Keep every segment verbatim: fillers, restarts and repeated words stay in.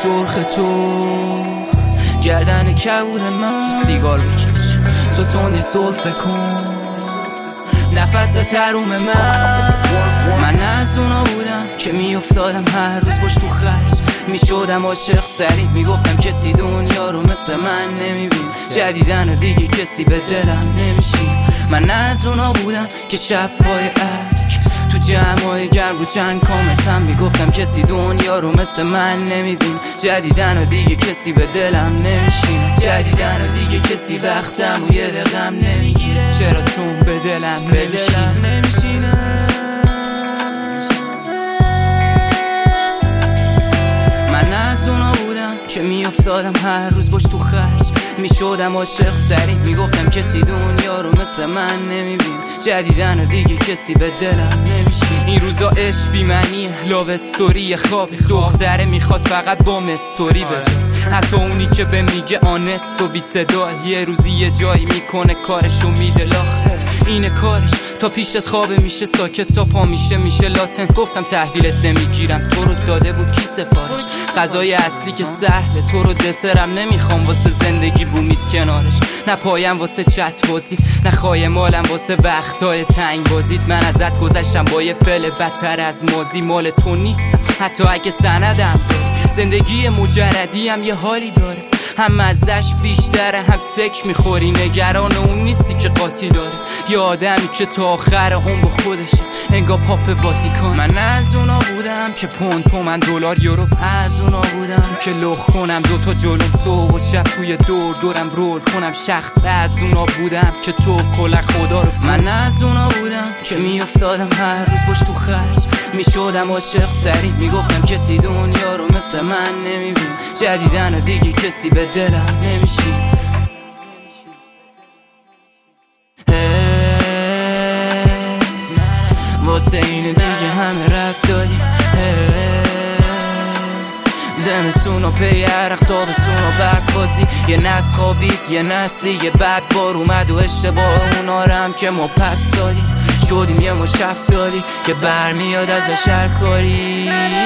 سرخ تو گردن کبود من، سیگار بکش تو تندی سلفه کن نفس تروم من. من از اونا بودم که می افتادم هر روز باش تو خرج، می شدم عاشق سری، می گفتم کسی دنیا رو مثل من نمیبین، جدیدن و دیگه کسی به دلم نمیشین. من از اونا بودم که شب پای ارک تو جمعای گرم رو چند کامستم، می گفتم کسی دنیا رو مثل من نمیبین، جدیدن و دیگه کسی به دلم نمیشین، جدیدن و دیگه کسی وقتم و یه دقم نمیگیره. چرا؟ چون به دلم نمیشینه. من از اونا بودم که می افتادم هر روز باش تو خرج، می شدم عاشق سری، می گفتم کسی دنیا رو مثل من نمیبین، جدیدن و دیگه کسی به دلم نمیشین. این روزا عشق بی معنیه، لاو استوری خواب، دختره میخواد فقط با مستوری بزن، حتی اونی که به میگه آنست و بی صدا، یه روزی یه جایی میکنه کارشو میده لاخت. اینه کارش تا پیشت خوابه میشه ساکت، تا پا میشه میشه لاتن. گفتم تحویلت نمیگیرم، تو رو داده بود کی سفارش، غذای اصلی که سهله، تو رو دسرم نمیخوام واسه زندگی بومیز کنارش، نه پایم واسه چت بازی، نه خواهی مالم واسه وقتای تنگ بازید. من ازت گذشتم با یه فعل بدتر از مازی، مال تو نیستم حتی اگه سندم داری، زندگی مجردی هم یه حالی داره، هم ازش بیشتره هم سک میخوری، نگران اون نیستی که قاطی داره، یه آدمی که تا آخر اون با خودشه انگار پاپ واتیکان. من از اونا بودم که پوند تومن دلار یورو، از اونا بودم که لخ کنم دوتا جلوم صبح و شب توی دور دورم رول کنم شخص، از اونا بودم که تو کلک خدا رو. من از اونا بودم که می افتادم هر روز باش تو خرج، می شدم عاشق سری، می گفتم کسی دنیا رو مثل من نمیبین، جدیدن و دیگه کسی به دلم نمیشین. واسه اینه دیگه همه رد دادیم، زمستون و پی عرق، تابستون و برق بازی، یه نسل خوابید یه نسلی یه بد بار اومد و اشتباه اونا رو هم که ما پس دادیم، شدیم یه مشفتاری که برمیاد ازش هر کاری.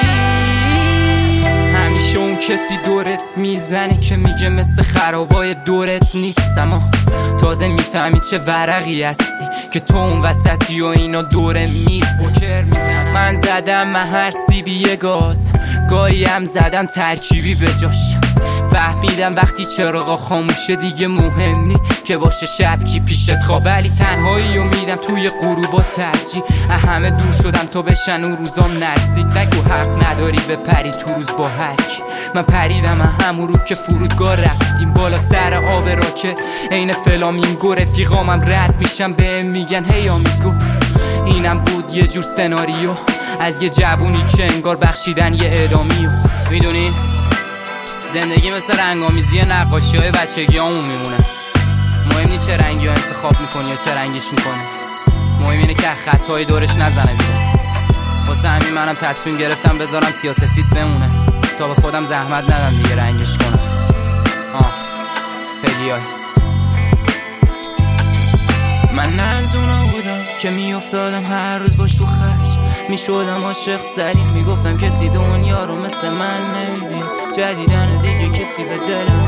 همیشه اون کسی دورت میزنه که میگه مثل خرابای دورت نیستم، تازه میفهمی چه ورقی هستی که تو اون وسطی و اینا دوره میز من زدم من هر سیبی یه گاز، گاهی هم زدم ترکیبی به جاش، فهمیدم وقتی چراغا خاموشه دیگه مهم نی که باشه شب کی پیشت خواب، ولی تنهایی و میدم توی غروبا ترجیح، همه دور شدم تا بشن اون روزام نزدیک، نگو حق نداری بپری تو روز با هر کی، من پریدم همون رو که فرودگاه رفتیم بالا سر آب راکت، عین فلامینگو رفیقامم رد میشم بهم میگن هی آمیگو. اینم بود یه جور سناریو از یه جوونی که انگار بخشیدن یه اعدامیو. میدونی زندگی مثل رنگامیزی نقاشی های بچگی همون میمونه، مهم نیست چه رنگی ها انتخاب میکنی یا چه رنگش میکنی، مهم اینه که خطای دورش نزنه بیرون. واسه همین منم تصمیم گرفتم بذارم سیاسفید بمونه تا به خودم زحمت ندم دیگه رنگش کنم. آه پگیای من از اونا بودم که می افتادم هر روز باش تو خرج، می شدم عاشق سری، می گفتم کسی دنیا رو مثل من نمیبین، جدیدن دیگه کسی به دلم